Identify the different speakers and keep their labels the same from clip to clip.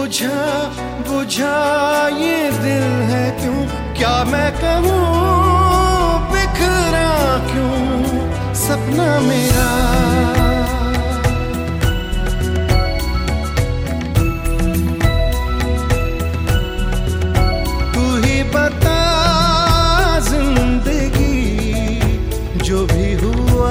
Speaker 1: बुझा बुझा ये दिल है क्यों, क्या मैं कहूँ बिखरा क्यों सपना मेरा। तू ही बता जिंदगी जो भी हुआ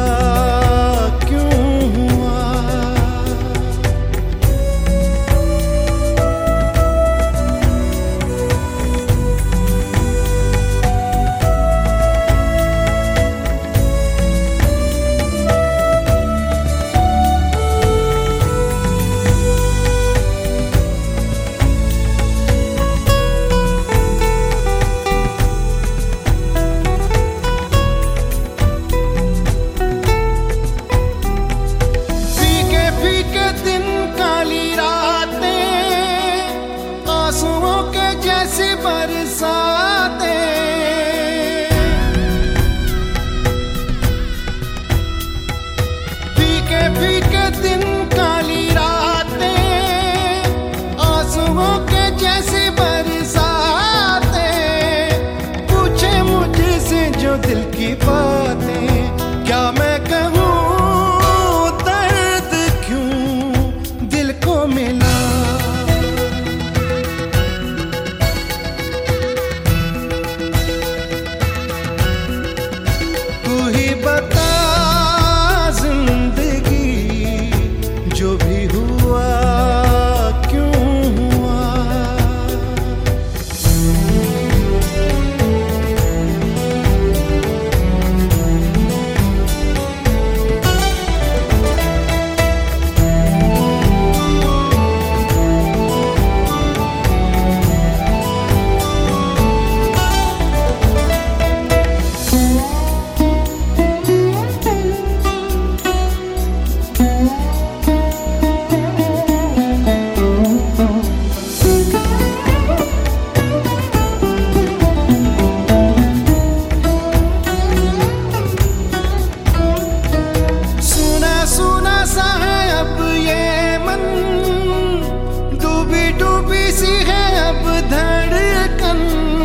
Speaker 1: जैसी बरसाते, फीके फीके दिन काली रातें, आंसुओं के जैसी बरसाते, पूछे मुझसे जो दिल की बातें, क्या मैं कहूँ दर्द क्यों दिल को मिला। बता जिंदगी जो भी हुआ क्यों हुआ। डूबी सी है अब धड़कन,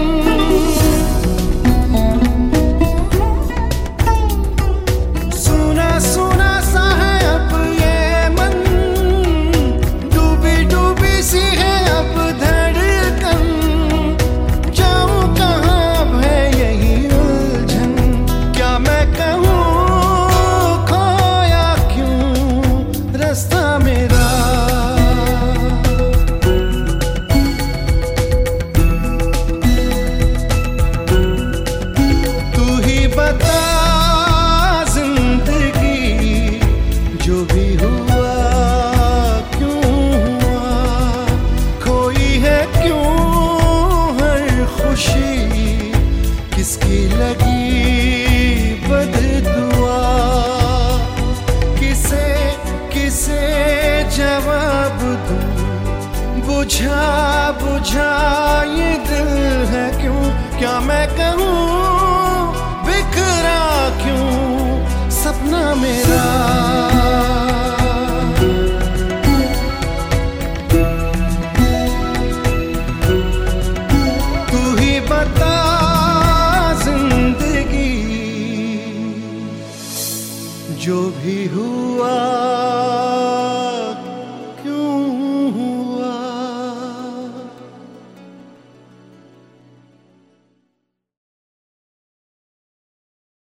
Speaker 1: सुना सुना सा है अब ये मन, डूबी डूबी सी है अब धड़कन, जाऊं कहाँ है यही उलझन, क्या मैं कहूँ खोया क्यों रास्ता मेरा। बता जिंदगी जो भी हुआ क्यों हुआ, खोई है क्यों हर खुशी, किसकी लगी बददुआ, किसे किसे जवाब दूं, बुझा बुझा ये दिल है क्यों, क्या मैं कहूँ बिखरा क्यों सपना मेरा। तू ही बता जिंदगी जो भी हुआ